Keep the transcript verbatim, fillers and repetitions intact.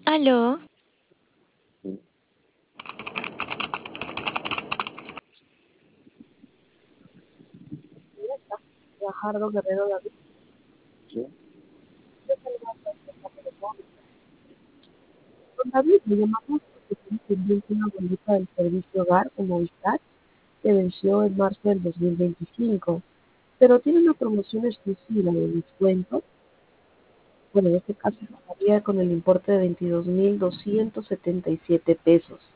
Aló, Fajardo Guerrero David. Sí. Don David, le llamamos porque tiene pendiente una boleta del servicio hogar o Movistar que venció en marzo del dos mil veinticinco, pero tiene una promoción exclusiva de descuento. Bueno, en este caso pagaría con el importe de veintidós mil doscientos setenta y siete pesos.